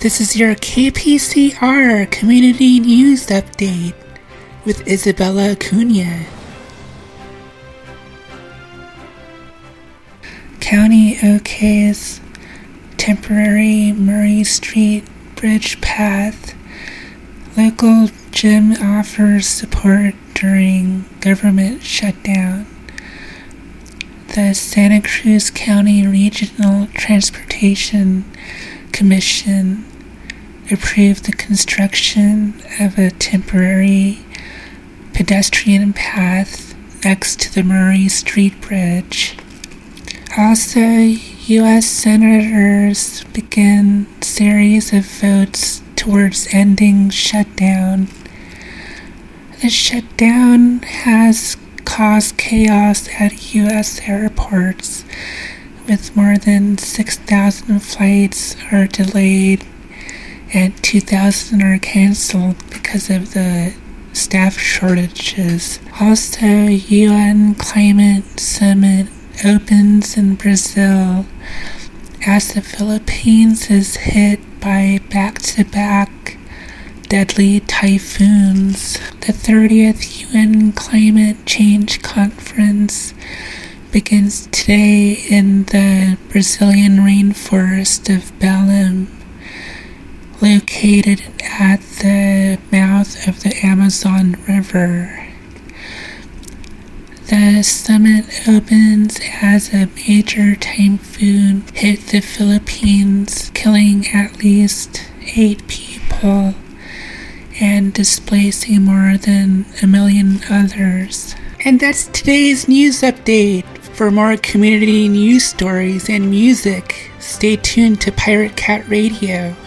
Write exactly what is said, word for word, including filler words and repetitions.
This is your K P C R Community News Update with Isabella Acuna. County okays temporary Murray Street Bridge path. Local gym offers support during government shutdown. The Santa Cruz County Regional Transportation Commission approved the construction of a temporary pedestrian path next to the Murray Street Bridge. Also, U S senators begin series of votes towards ending shutdown. The shutdown has caused chaos at U S airports, with more than six thousand flights are delayed and two thousand are canceled because of the staff shortages. Also, U N Climate Summit opens in Brazil as the Philippines is hit by back-to-back deadly typhoons. The thirtieth U N Climate Change Conference begins today in the Brazilian rainforest of Belém, located at the mouth of the Amazon River. The summit opens as a major typhoon hit the Philippines, killing at least eight people and displacing more than a million others. And that's today's news update. For more community news stories and music, stay tuned to Pirate Cat Radio.